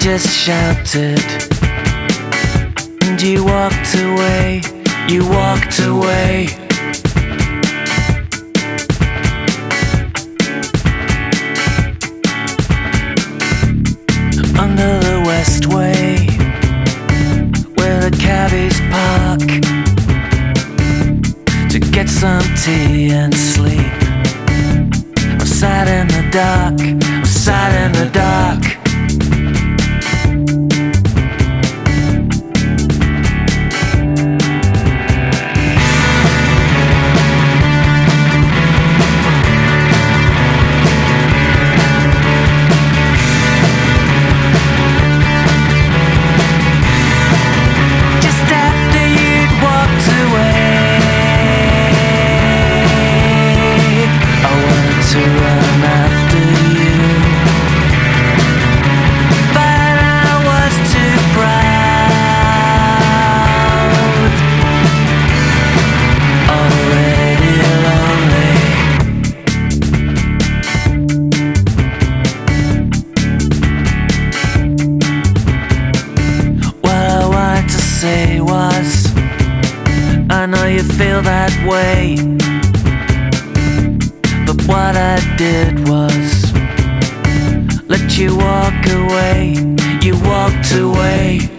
just shouted, and you walked away, you walked away. Under the Westway, where the cabbies park to get some tea and sleep. I'm sat in the dark, I'm sat in the dark. Was I know you feel that way, but what I did was let you walk away, you walked away.